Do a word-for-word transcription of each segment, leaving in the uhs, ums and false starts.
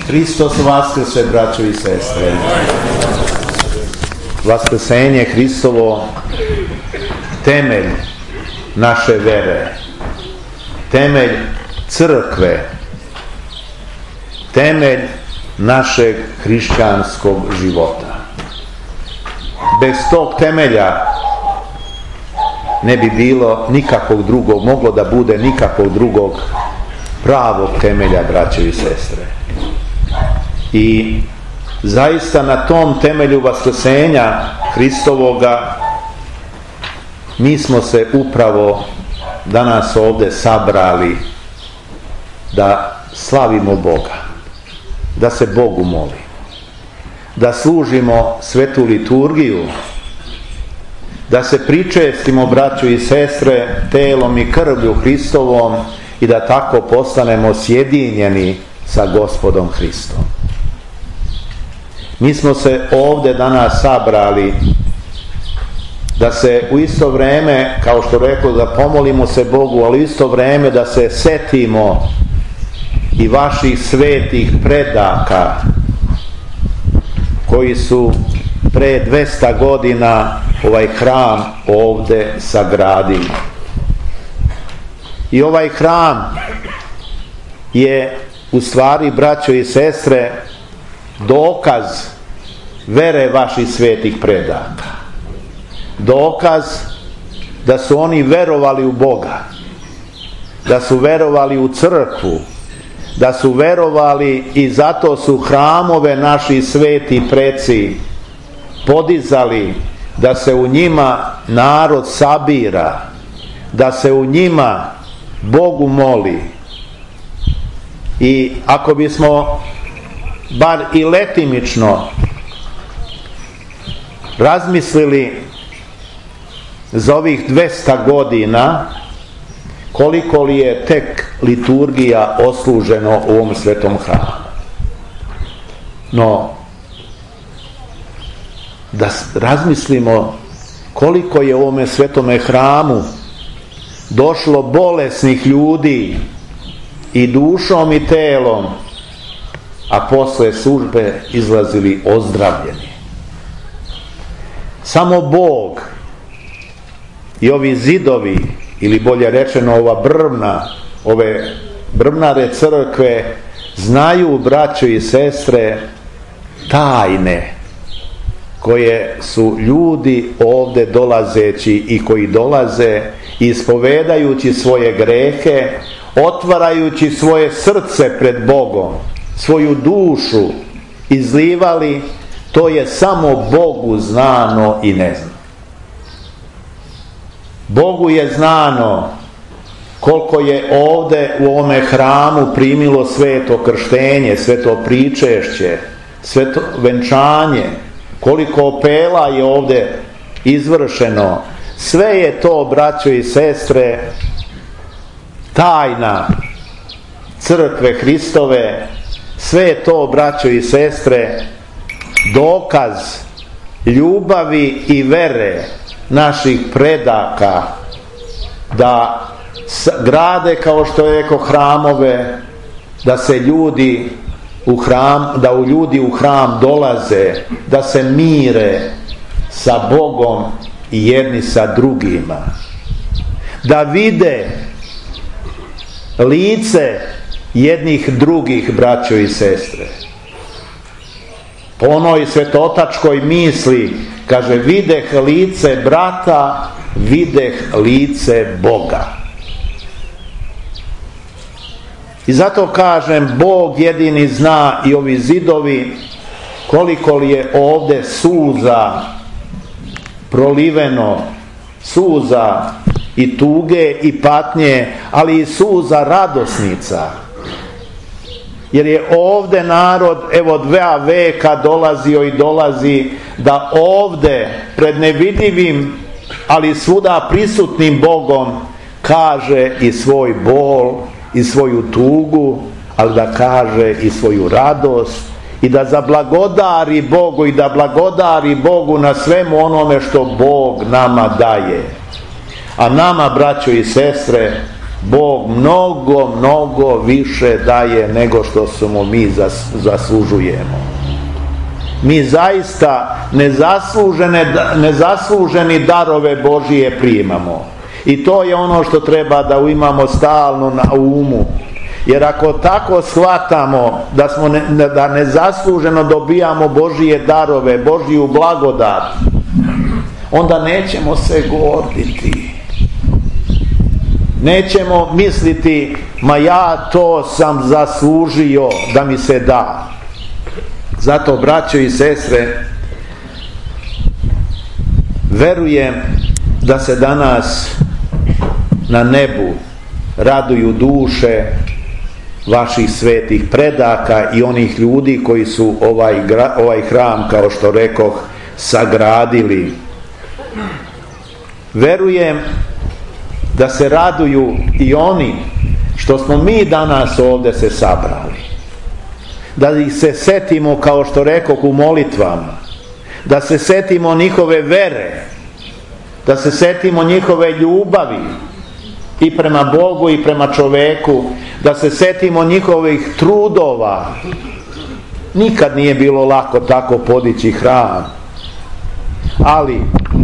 Hristos vaskrse, braćo i sestre. Vaskrsenje Hristovo temelj naše vere, temelj crkve, temelj našeg hrišćanskog života. Bez tog temelja ne bi bilo nikakvog drugog, moglo da bude nikakvog drugog pravog temelja, braćo i sestre. I zaista na tom temelju vaskrsenja Hristovoga mi smo se upravo danas ovdje sabrali da slavimo Boga, da se Bogu molimo, da služimo svetu liturgiju, da se pričestimo, braćo i sestre, telom i krvlju Hristovom i da tako postanemo sjedinjeni sa Gospodom Hristom. Mi smo se ovdje danas sabrali da se u isto vrijeme, kao što rekao, da pomolimo se Bogu, ali u isto vrijeme da se setimo i vaših svetih predaka koji su pre dvesta godina ovaj hram ovdje sagradili. I ovaj hram je u stvari, braćo i sestre, dokaz vere vaših svetih predaka. Dokaz da su oni verovali u Boga, da su verovali u crkvu, da su verovali i zato su hramove naši sveti preci podizali, da se u njima narod sabira, da se u njima Bogu moli. I ako bismo bar i letimično razmislili za ovih dvesta godina koliko li je tek liturgija osluženo u ovom svetom hramu. No, da razmislimo koliko je u ovome svetome hramu došlo bolesnih ljudi i dušom i telom, a posle službe izlazili ozdravljeni. Samo Bog i ovi zidovi, ili bolje rečeno ova brvna, ove brvnare crkve, znaju, braćo i sestre, tajne koje su ljudi ovdje dolazeći i koji dolaze ispovedajući svoje grehe, otvarajući svoje srce pred Bogom, svoju dušu izlivali, to je samo Bogu znano i neznano. Bogu je znano koliko je ovdje u ovome hramu primilo sveto krštenje, sveto pričešće, sveto venčanje, koliko opela je ovdje izvršeno. Sve je to, braćo i sestre, tajna crkve Hristove. Sve je to, braćo i sestre, dokaz ljubavi i vere naših predaka da grade, kao što je rekao, hramove, da se ljudi u hram, da u ljudi u hram dolaze, da se mire sa Bogom i jedni sa drugima, da vide lice jednih drugih, braćo i sestre. Po onoj svetotačkoj misli kaže, videh lice brata, videh lice Boga. I zato kažem, Bog jedini zna, i ovi zidovi, koliko li je ovdje suza proliveno, suza i tuge i patnje, ali i suza radosnica. Jer je ovdje narod, evo, dva veka dolazio i dolazi da ovdje pred nevidljivim, ali svuda prisutnim Bogom kaže i svoj bol i svoju tugu, ali da kaže i svoju radost i da zablagodari Bogu i da blagodari Bogu na svemu onome što Bog nama daje. A nama, braćo i sestre, Bog mnogo, mnogo više daje nego što smo mi zaslužujemo. Mi zaista nezaslužene, nezasluženi darove Božije primamo. I to je ono što treba da imamo stalno na umu. Jer ako tako shvatamo da, smo ne, da nezasluženo dobijamo Božije darove, Božiju blagodat, onda nećemo se gorditi. Nećemo misliti, ma ja to sam zaslužio da mi se da. Zato, braćo i sestre, verujem da se danas na nebu raduju duše vaših svetih predaka i onih ljudi koji su ovaj, ovaj hram, kao što rekoh, sagradili. Verujem da se raduju i oni što smo mi danas ovdje se sabrali. Da ih se setimo, kao što rekoh, u molitvama. Da se setimo njihove vere. Da se setimo njihove ljubavi i prema Bogu i prema čoveku. Da se setimo njihovih trudova. Nikad nije bilo lako tako podići hram. Ali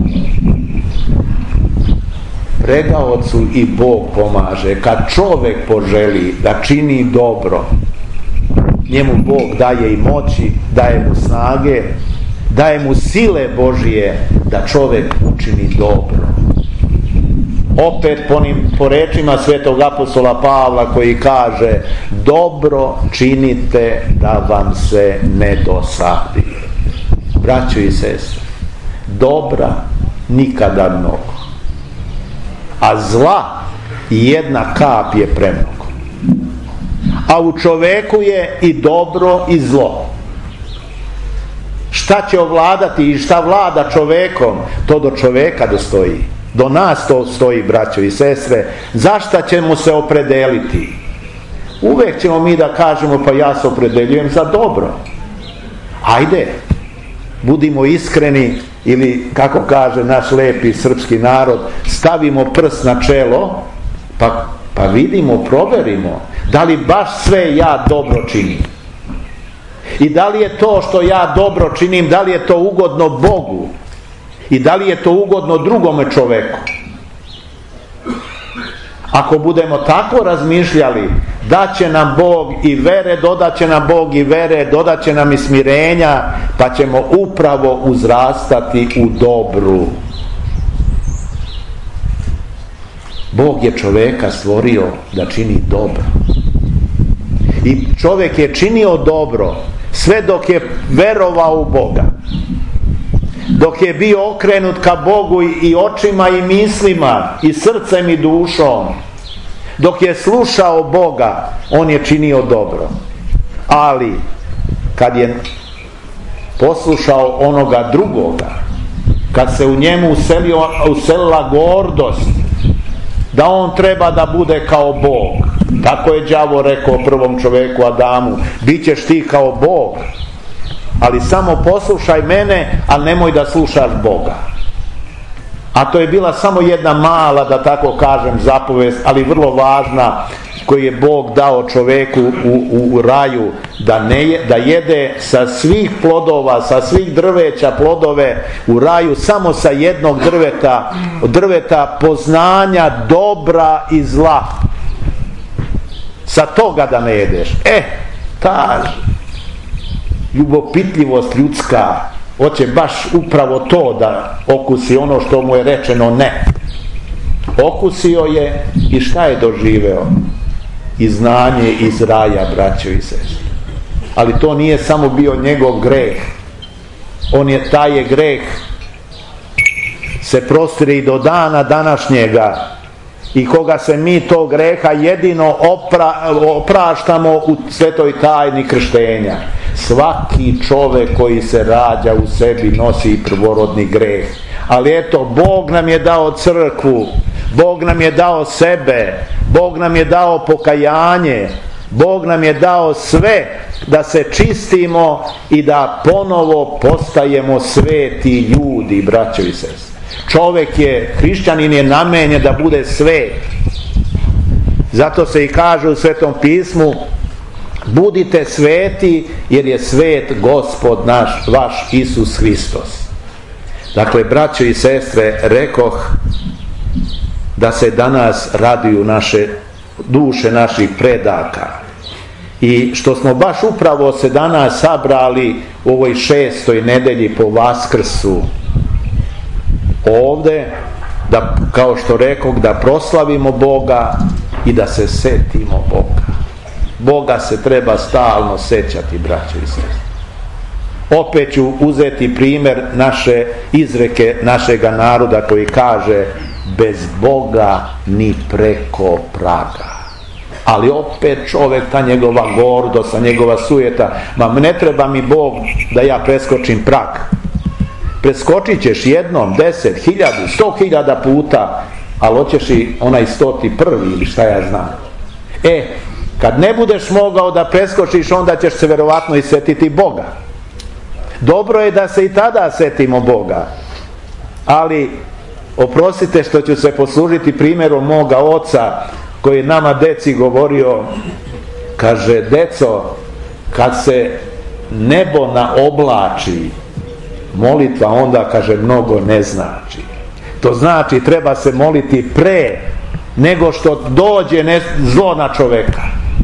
pregaocu i Bog pomaže. Kad čovek poželi da čini dobro, njemu Bog daje i moći, daje mu snage, daje mu sile Božije da čovek učini dobro. Opet po, onim, po rečima svetog apostola Pavla koji kaže: dobro činite da vam se ne dosadi. Braćo i sestre, dobra nikada mnogo, a zla jedna kap je premnogo. A u čoveku je i dobro i zlo. Šta će ovladati i šta vlada čovekom, to do čoveka dostoji. Do nas to stoji, braćo i sestre. Zašta ćemo se opredeliti? Uvek ćemo mi da kažemo, pa ja se opredeljujem za dobro. Ajde, budimo iskreni, ili kako kaže naš lepi srpski narod, stavimo prst na čelo, pa, pa vidimo, proverimo da li baš sve ja dobro činim. I da li je to što ja dobro činim, da li je to ugodno Bogu i da li je to ugodno drugome čoveku. Ako budemo tako razmišljali, daće nam Bog i vere, dodaće nam Bog i vere, dodaće nam i smirenja, pa ćemo upravo uzrastati u dobru. Bog je čoveka stvorio da čini dobro. I čovjek je činio dobro sve dok je verovao u Boga. Dok je bio okrenut ka Bogu i očima i mislima i srcem i dušom. Dok je slušao Boga, on je činio dobro. Ali kad je poslušao onoga drugoga, kad se u njemu uselio, uselila gordost, da on treba da bude kao Bog. Tako je đavo rekao prvom čoveku Adamu: bićeš ti kao Bog, ali samo poslušaj mene, ali nemoj da slušaš Boga. A to je bila samo jedna mala, da tako kažem, zapovest, ali vrlo važna, koju je Bog dao čoveku u, u, u raju, da, ne, da jede sa svih plodova, sa svih drveća plodove u raju, samo sa jednog drveta, drveta poznanja dobra i zla. Sa toga da ne jedeš. E, ta ljubopitljivost ljudska hoće baš upravo to da okusi ono što mu je rečeno ne. Okusio je i šta je doživeo? I znanje iz raja, braćo i sestre. Ali to nije samo bio njegov greh. On je, taj je greh se prostire i do dana današnjega, i koga se mi to greha jedino opra, opraštamo u svetoj tajni krštenja. Svaki čovek koji se rađa u sebi nosi prvorodni greh. Ali eto, Bog nam je dao crkvu, Bog nam je dao sebe, Bog nam je dao pokajanje, Bog nam je dao sve da se čistimo i da ponovo postajemo sveti ljudi, braćo i sestre. Čovjek je, hrišćanin je namenjen da bude svet. Zato se i kaže u Svetom pismu: budite sveti, jer je svet Gospod naš, vaš Isus Hristos. Dakle, braćo i sestre, rekoh da se danas raduju naše duše naših predaka. I što smo baš upravo se danas sabrali u ovoj šestoj nedelji po Vaskrsu ovde, da, kao što rekoh, da proslavimo Boga i da se setimo Boga. Boga se treba stalno sećati, braćo i sestre. Opet ću uzeti primjer naše izreke našega naroda koji kaže: bez Boga ni preko praga. Ali opet čovjek, ta njegova gordost, njegova sujeta: ma ne treba mi Bog da ja preskočim prag. Preskočit ćeš jednom, deset, hiljadu, sto hiljada puta, ali hoćeš i onaj stoti prvi ili šta ja znam. E, kad ne budeš mogao da preskočiš, onda ćeš se verovatno i setiti Boga. Dobro je da se i tada setimo Boga, ali oprostite što ću se poslužiti primjerom moga oca, koji je nama deci govorio. Kaže: deco, kad se nebo naoblači, molitva onda, kaže, mnogo ne znači. To znači treba se moliti pre nego što dođe ne, zlo na čoveka.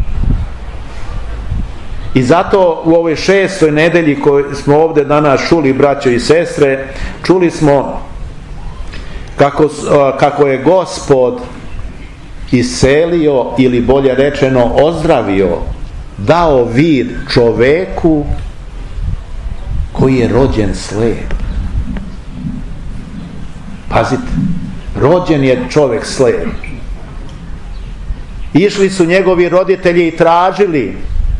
I zato u ovoj šestoj nedelji koju smo ovdje danas čuli, braćo i sestre, čuli smo kako, kako je Gospod iselio, ili bolje rečeno ozdravio, dao vid čoveku koji je rođen slep. Pazite, rođen je čovjek slep. Išli su njegovi roditelji i tražili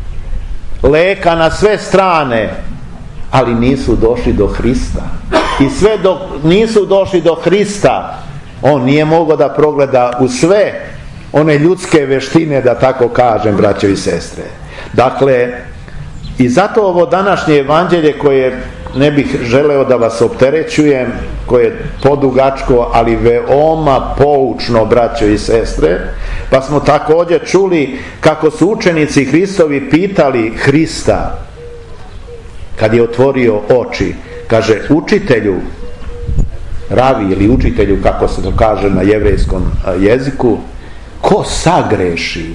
leka na sve strane, ali nisu došli do Hrista. I sve dok nisu došli do Hrista, on nije mogao da progleda u sve one ljudske veštine, da tako kažem, braćo i sestre. Dakle, i zato ovo današnje evanđelje, koje ne bih želeo da vas opterećujem, koje je podugačko, ali veoma poučno, braćo i sestre, pa smo također čuli kako su učenici Hristovi pitali Hrista kad je otvorio oči. Kaže: učitelju, ravi ili učitelju, kako se to kaže na jevrejskom jeziku, ko sagreši?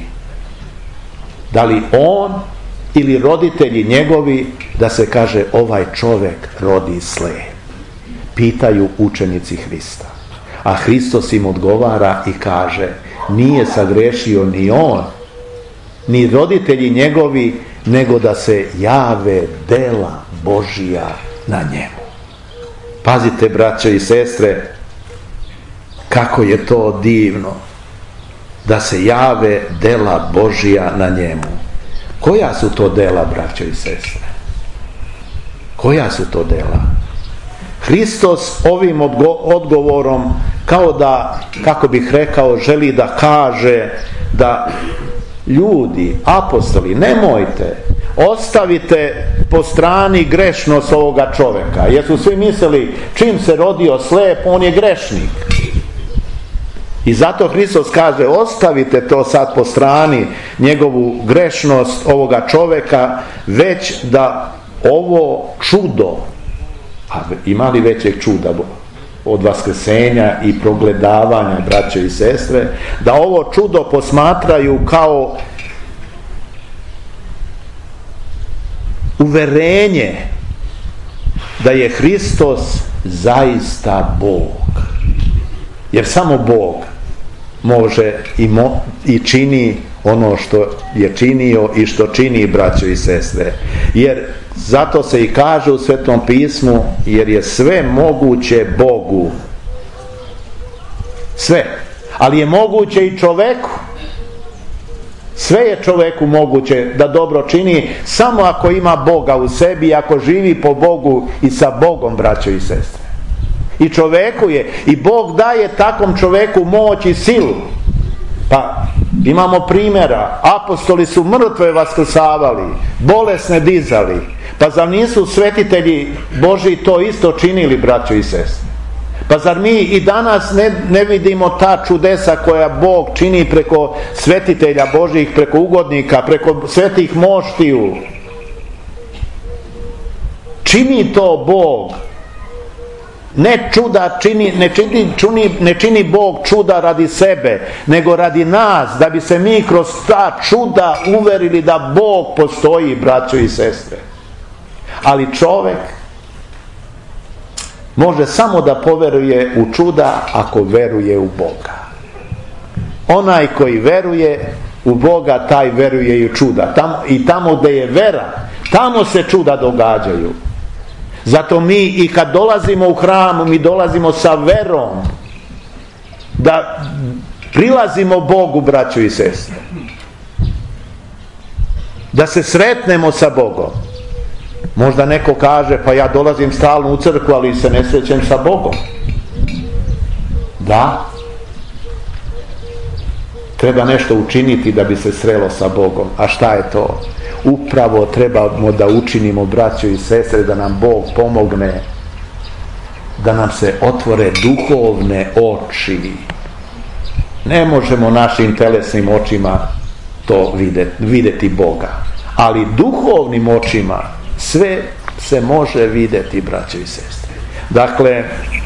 Da li on ili roditelji njegovi, da se kaže ovaj čovjek rodi slep? Pitaju učenici Hrista. A Hristos im odgovara i kaže: nije sagrešio ni on, ni roditelji njegovi, nego da se jave dela Božija na njemu. Pazite, braćo i sestre, kako je to divno da se jave dela Božija na njemu. Koja su to dela, braćo i sestre? Koja su to dela? Hristos ovim odgovorom, kao da, kako bih rekao, želi da kaže da ljudi, apostoli, nemojte, ostavite po strani grešnost ovoga čovjeka, jer su svi mislili čim se rodio slep, on je grešnik. I zato Hristos kaže: ostavite to sad po strani, njegovu grešnost ovoga čovjeka, već da ovo čudo, a ima li većeg čuda od vaskrsenja i progledavanja, braćo i sestre, da ovo čudo posmatraju kao uverenje da je Hristos zaista Bog. Jer samo Bog može i, mo, i čini ono što je činio i što čini, braćo i sestre. Jer zato se i kaže u Svetom pismu: jer je sve moguće Bogu. Sve. Ali je moguće i čoveku. Sve je čoveku moguće da dobro čini, samo ako ima Boga u sebi, ako živi po Bogu i sa Bogom, braćo i sestre. I čoveku je, i Bog daje takvom čoveku moć i silu. Pa imamo primjera, apostoli su mrtve vaskrsavali, bolesne dizali. Pa zar nisu svetitelji Božji to isto činili, braćo i sestre? Pa zar mi i danas ne, ne vidimo ta čudesa koja Bog čini preko svetitelja Božjih, preko ugodnika, preko svetih moštiju? Čini to Bog. Ne čuda čini, ne čini, čini, ne čini Bog čuda radi sebe, nego radi nas, da bi se mi kroz ta čuda uverili da Bog postoji, braćo i sestre. Ali čovjek može samo da poveruje u čuda ako veruje u Boga. Onaj koji veruje u Boga, taj veruje i u čuda. Tamo, i tamo gdje je vera, tamo se čuda događaju. Zato mi i kad dolazimo u hram, mi dolazimo sa verom da prilazimo Bogu, braćo i sestre. Da se sretnemo sa Bogom. Možda neko kaže, pa ja dolazim stalno u crkvu, ali se ne srećem sa Bogom. Da. Treba nešto učiniti da bi se srelo sa Bogom. A šta je to? Upravo trebamo da učinimo, braćo i sestre, da nam Bog pomogne, da nam se otvore duhovne oči. Ne možemo našim telesnim očima to vidjeti, vidjeti Boga. Ali duhovnim očima sve se može vidjeti, braćo i sestre. Dakle,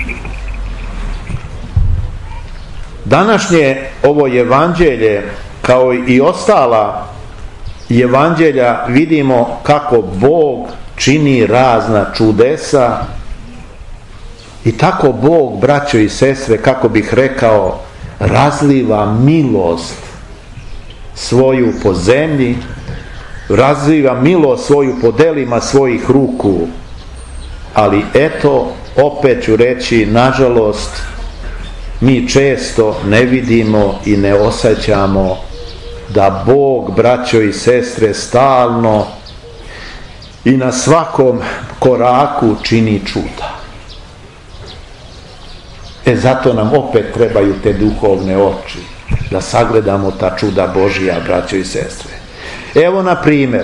današnje ovo evanđelje, kao i ostala evanđelja, vidimo kako Bog čini razna čudesa i tako Bog, braćo i sestre, kako bih rekao, razliva milost svoju po zemlji, razliva milost svoju po delima svojih ruku. Ali eto, opet ću reći, nažalost, mi često ne vidimo i ne osjećamo da Bog, braćo i sestre, stalno i na svakom koraku čini čuda. E zato nam opet trebaju te duhovne oči, da sagledamo ta čuda Božija, braćo i sestre. Evo na primjer,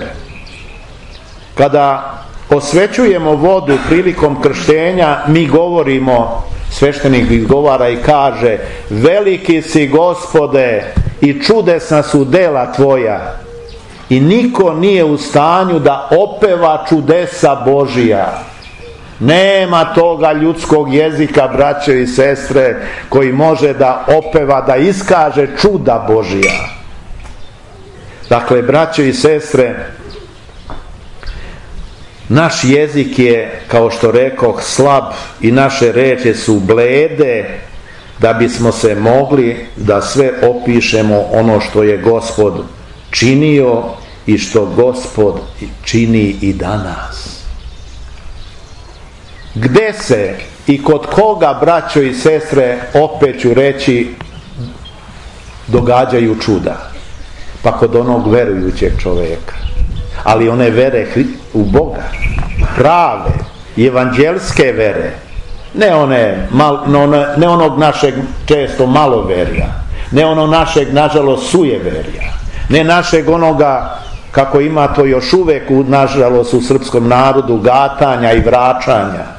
kada osvećujemo vodu prilikom krštenja, mi govorimo, sveštenik izgovara i kaže: veliki si, Gospode, i čudesna su dela tvoja. I niko nije u stanju da opeva čudesa Božija. Nema toga ljudskog jezika, braćo i sestre, koji može da opeva, da iskaže čuda Božija. Dakle, braćo i sestre, naš jezik je, kao što rekoh, slab i naše reči su blede, da bismo se mogli da sve opišemo ono što je Gospod činio i što Gospod čini i danas. Gde se i kod koga, braćo i sestre, opet ću reći, događaju čuda? Pa kod onog verujućeg čovjeka. Ali one vere u Boga, prave, evanđelske vere, ne one, mal, ne onog našeg često maloverja, ne ono našeg, nažalost, sujeverja, ne našeg onoga, kako ima to još uvek, nažalost, u srpskom narodu, gatanja i vraćanja.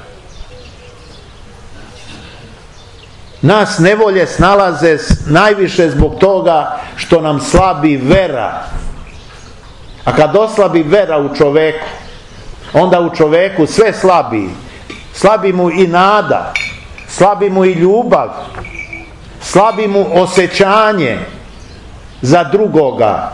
Nas nevolje snalaze najviše zbog toga što nam slabi vera. A kad oslabi vera u čoveku, onda u čoveku sve slabi. Slabi mu i nada, slabi mu i ljubav, slabi mu osjećanje za drugoga.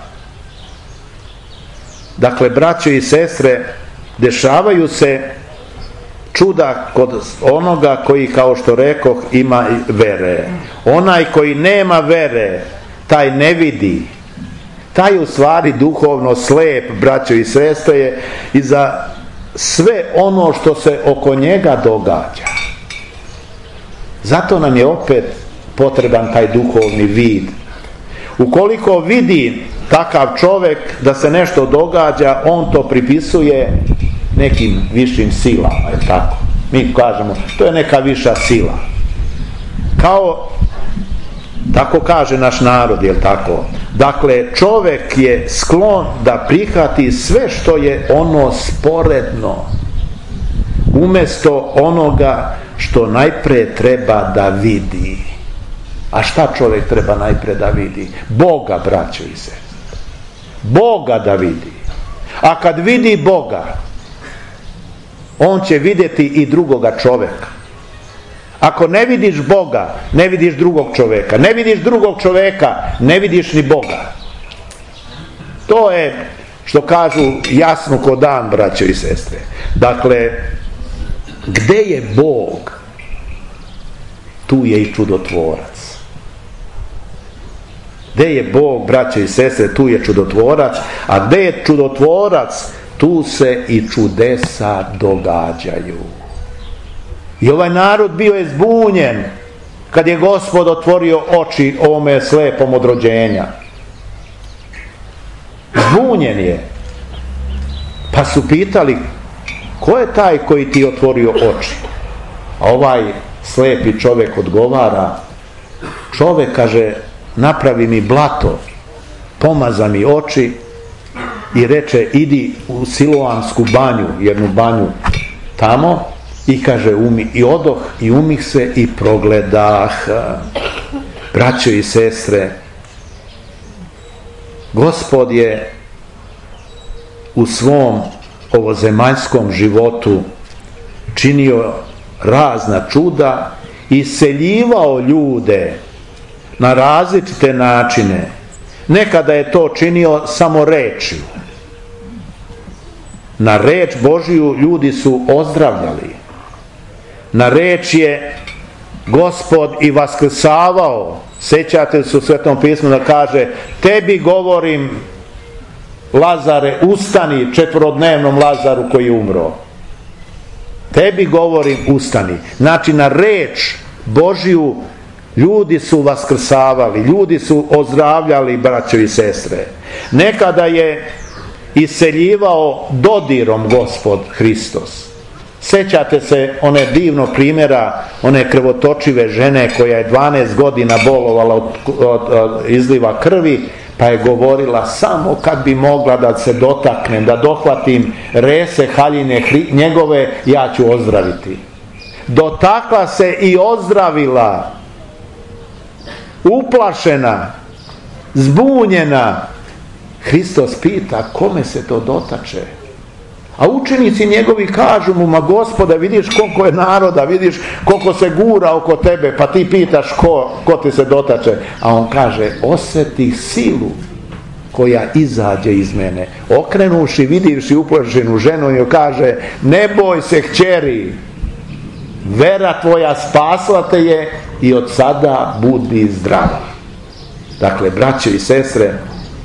Dakle, braćo i sestre, dešavaju se čuda kod onoga koji, kao što rekoh, ima vere. Onaj koji nema vere, taj ne vidi. Taj u stvari duhovno slep, braćo i sestre, je i za sve ono što se oko njega događa. Zato nam je opet potreban taj duhovni vid. Ukoliko vidi takav čovjek da se nešto događa, on to pripisuje nekim višim silama, je tako? Mi kažemo, to je neka viša sila. Kao, tako kaže naš narod, je tako? Dakle, čovjek je sklon da prihvati sve što je ono sporedno, umjesto onoga što najprije treba da vidi. A šta čovjek treba najprije da vidi? Boga, braćo i sestre. Boga da vidi. A kad vidi Boga, on će vidjeti i drugoga čovjeka. Ako ne vidiš Boga, ne vidiš drugog čovjeka. Ne vidiš drugog čovjeka, ne vidiš ni Boga. To je, što kažu, jasno ko dan, braćo i sestre. Dakle, gdje je Bog, tu je i čudotvorac. Gdje je Bog, braćo i sestre, tu je čudotvorac. A gdje je čudotvorac, tu se i čudesa događaju. I ovaj narod bio je zbunjen kad je Gospod otvorio oči ovome slepom od rođenja. Zbunjen je. Pa su pitali, ko je taj koji ti otvorio oči? A ovaj slepi čovjek odgovara, čovjek, kaže, napravi mi blato, pomaza mi oči i reče, idi u Siloamsku banju, jednu banju tamo, i kaže, umi, i odoh i umih se i progledah. Braćo i sestre, Gospod je u svom ovozemaljskom životu činio razna čuda, iseljivao ljude na različite načine. Nekada je to činio samo rečju. Na reč Božiju ljudi su ozdravljali. Na reč je Gospod i vaskrsavao. Sjećate se u Svetom pismu da kaže, tebi govorim, Lazare, ustani, četvorodnevnom Lazaru koji je umro. Tebi govorim, ustani. Znači, na reč Božiju ljudi su vaskrsavali, ljudi su ozdravljali, braćo i sestre. Nekada je iseljivao dodirom Gospod Hristos. Sjećate se one divno primjera, one krvotočive žene koja je dvanaest godina bolovala od, od, od izliva krvi, pa je govorila, samo kad bi mogla da se dotaknem, da dohvatim rese haljine njegove, ja ću ozdraviti. Dotakla se i ozdravila, uplašena, zbunjena. Hristos pita, kome se to dotače? A učenici njegovi kažu mu, ma Gospode, vidiš koliko je naroda, vidiš koliko se gura oko tebe, pa ti pitaš ko, ko ti se dotače. A on kaže, osjetih silu koja izađe iz mene. Okrenuši, vidivši uplašenu ženu, joj kaže, ne boj se, kćeri, vera tvoja spasla te je i od sada budi zdrava. Dakle, braćo i sestre,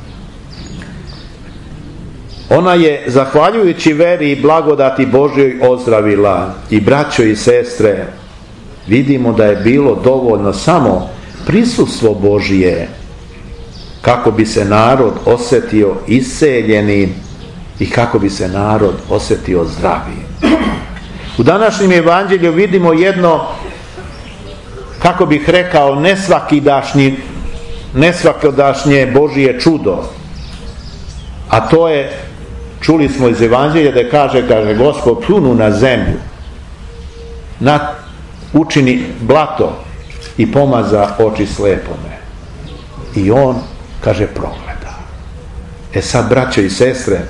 ona je, zahvaljujući veri i blagodati Božjoj, ozdravila. I braćo i sestre, vidimo da je bilo dovoljno samo prisustvo Božje kako bi se narod osjetio iseljenim i kako bi se narod osjetio zdravim. U današnjem evanđelju vidimo jedno, kako bih rekao, nesvakidašnji, nesvakidašnje Božje čudo. A to je, čuli smo iz evanđelja da kaže, kaže Gospod pljunu na zemlju, na, učini blato i pomaza oči slepome. I on, kaže, progleda. E sad, braćo i sestre,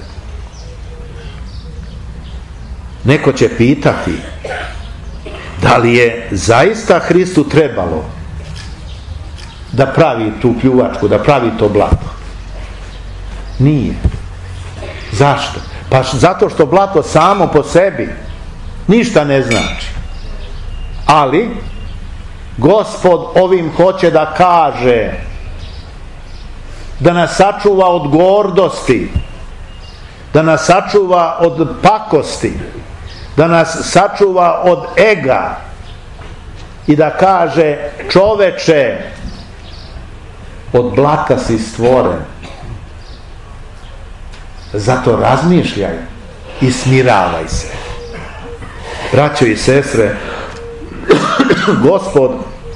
neko će pitati, da li je zaista Hristu trebalo da pravi tu pljuvačku, da pravi to blato? Nije. Zašto? Pa zato što blato samo po sebi ništa ne znači. Ali Gospod ovim hoće da kaže, da nas sačuva od gordosti, da nas sačuva od pakosti, da nas sačuva od ega i da kaže, čoveče, od blata si stvoren, zato razmišljaj i smiravaj se. Braćo i sestre, Gospod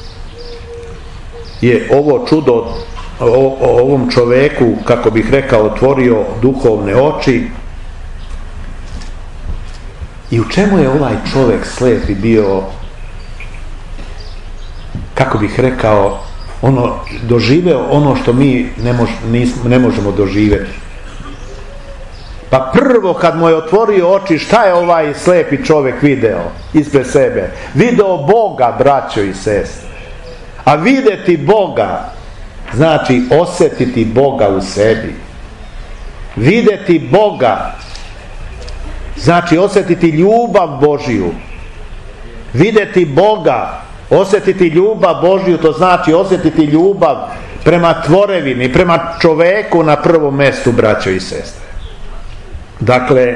je ovo čudo o, o ovom čoveku, kako bih rekao, otvorio duhovne oči. I u čemu je ovaj čovjek slepi bio kako bih rekao, ono, doživeo ono što mi ne, mož, nismo, ne možemo doživjeti. Pa prvo kad mu je otvorio oči, šta je ovaj slepi čovjek video ispred sebe? Video Boga, braćo i sestre. A vidjeti Boga znači osjetiti Boga u sebi. Vidjeti Boga znači osjetiti ljubav Božiju. Vidjeti Boga, osjetiti ljubav Božiju, to znači osjetiti ljubav prema tvorevini, prema čoveku na prvom mjestu, braćo i sestre. Dakle,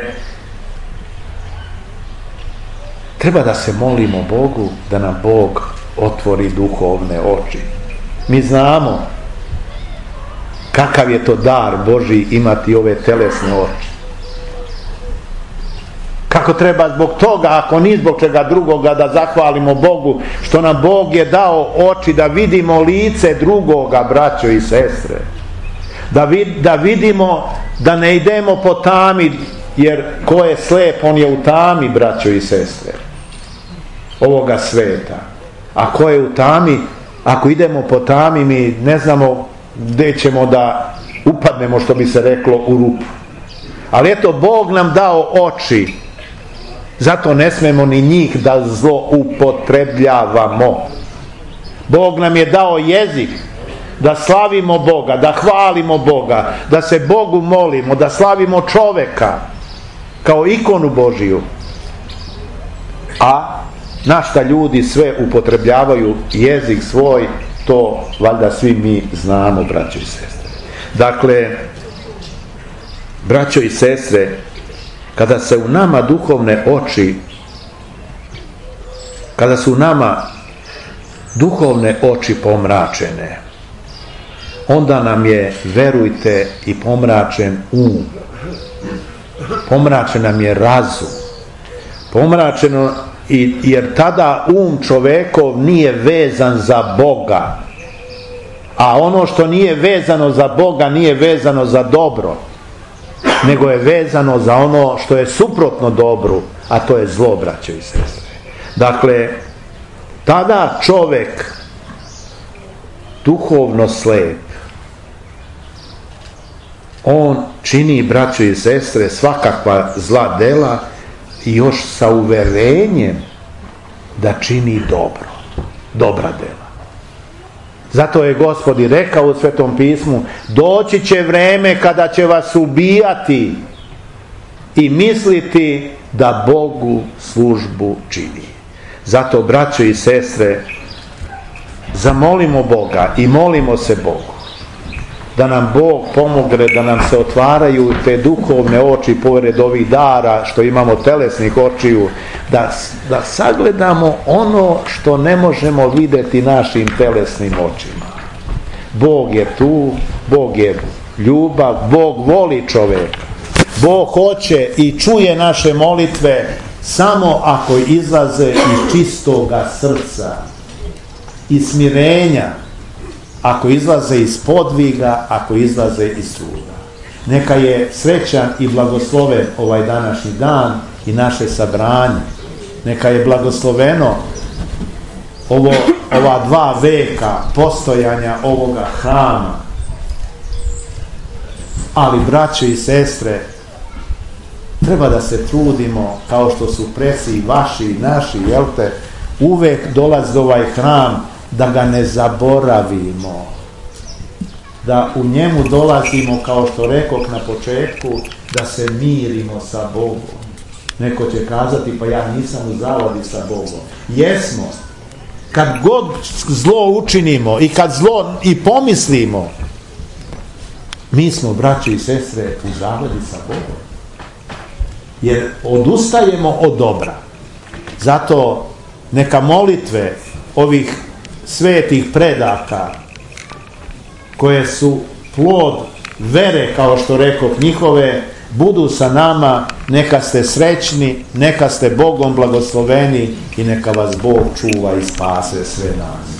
treba da se molimo Bogu da nam Bog otvori duhovne oči. Mi znamo kakav je to dar Božji imati ove telesne oči. Kako treba zbog toga, ako ni zbog čega drugoga, da zahvalimo Bogu što nam Bog je dao oči da vidimo lice drugoga, braćo i sestre. Da, vid, da vidimo da ne idemo po tami, jer ko je slep, on je u tami, braćo i sestre, ovoga sveta. A ko je u tami, ako idemo po tami, mi ne znamo gdje ćemo da upadnemo, što bi se reklo, u rupu. Ali eto, Bog nam dao oči, zato ne smemo ni njih da zlo upotrebljavamo. Bog nam je dao jezik da slavimo Boga, da hvalimo Boga, da se Bogu molimo, da slavimo čoveka kao ikonu Božiju. A na šta ljudi sve upotrebljavaju jezik svoj, to valjda svi mi znamo, braćo i sestre. Dakle, braćo i sestre, kada se u nama duhovne oči, kada su u nama duhovne oči pomračene, onda nam je, verujte, i pomračen um. Pomračen nam je razum. Pomračeno, i, jer tada um čovekov nije vezan za Boga. A ono što nije vezano za Boga nije vezano za dobro, nego je vezano za ono što je suprotno dobru, a to je zlo, braćo i sestre. Dakle, tada čovek duhovno slep, on čini, braćo i sestre, svakakva zla dela i još sa uverenjem da čini dobro, dobra dela. Zato je Gospod i rekao u Svetom pismu: doći će vreme kada će vas ubijati i misliti da Bogu službu čini. Zato, braćo i sestre, zamolimo Boga i molimo se Bogu da nam Bog pomogne, da nam se otvaraju te duhovne oči pored ovih dara što imamo telesnih očiju, da, da sagledamo ono što ne možemo vidjeti našim telesnim očima. Bog je tu, Bog je ljubav, Bog voli čovjeka. Bog hoće i čuje naše molitve samo ako izlaze iz čistoga srca, iz smirenja, ako izlaze iz podviga, ako izlaze iz truda. Neka je srećan i blagosloven ovaj današnji dan i naše sabranje. Neka je blagosloveno ovo, ova dva veka postojanja ovoga hrama. Ali, braće i sestre, treba da se trudimo, kao što su preci vaši i naši, jel te, uvek dolazi do ovaj hram, da ga ne zaboravimo, da u njemu dolazimo, kao što rekoh na početku, da se mirimo sa Bogom. Neko će kazati: pa ja nisam u zavadi sa Bogom. Jesmo. Kad god zlo učinimo i kad zlo i pomislimo, mi smo, braći i sestre, u zavadi sa Bogom, jer odustajemo od dobra. Zato neka molitve ovih svetih predaka, koje su plod vere, kao što rekoh, njihove, budu sa nama. Neka ste srećni, neka ste Bogom blagosloveni i neka vas Bog čuva i spase sve nas.